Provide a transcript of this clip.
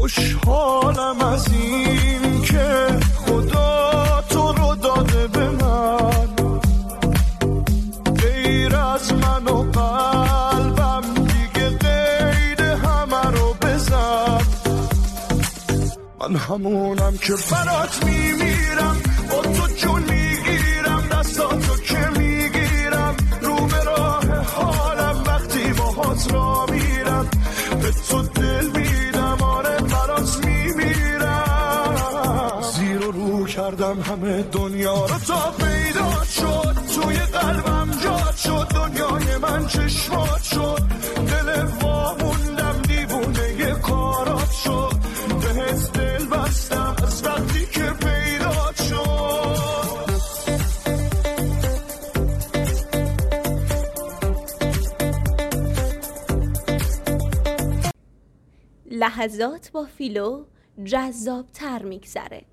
خوشحالم از این که خدا تو رو داده به من، غیر از من و قلبم دیگه غیر همه رو بزن. من همونم که برات میمیرم، با تو جون میگیرم، دستاتو که میگیرم، رو به راه حالم وقتی باهات را میرم، به تو دل میدم، آره برات میمیرم. زیر و رو کردم همه دنیا رو تا پیدا شد، توی قلبم جات شد، دنیای من چشمات شد، دل واموندم دیوونه ی کارات شد، بهت دل بستم از وقتی که پیدا شد. لحظات با فیلو جذاب تر میگذره.